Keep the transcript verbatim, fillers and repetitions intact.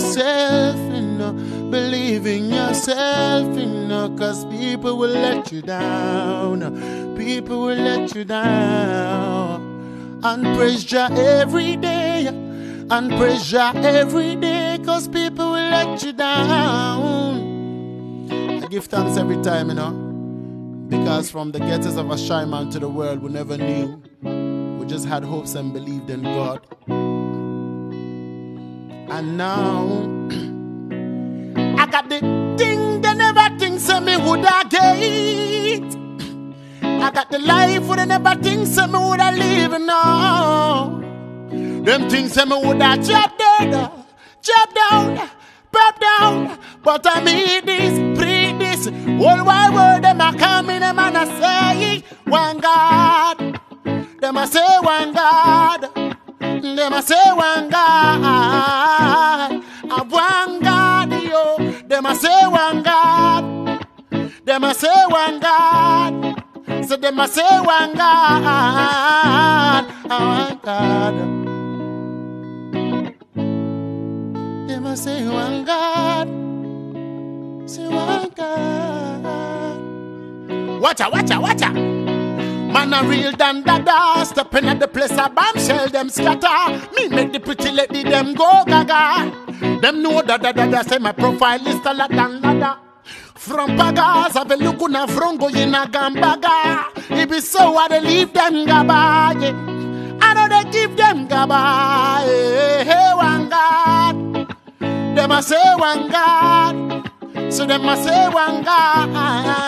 yourself, you know. Believe in yourself, you know. Cause people will let you down. People will let you down. And praise Jah every day. And praise Jah every day. Cause people will let you down. I give thanks every time, you know. Because from the getters of Ashaiman to the world, we never knew. We just had hopes and believed in God. And now I got the thing they never think say me woulda get. I got the life where they never think say me woulda live now. Them things say me woulda chop dead, chop down, pop down. But I mean this, breathe this. All wide world them a coming, them and I say one God. Them a say one God. Them a say one God. A one God, yo. Them a say one God. Them a say one God. So them a say one God. A one God. Them a say one God. Say one God. Watcha, watcha, watcha. Man a real dan dada. Stepping at the place a bombshell them scatter. Me make the pretty lady them go gaga. Them know da da da da. Say my profile is a la dan dada. From Pagas, have a look on a frongo in a gambaga. It be so I they leave them gaba. Yeah. I know they give them gaba. Hey, hey, one God. Them a say one God. So them a say one God.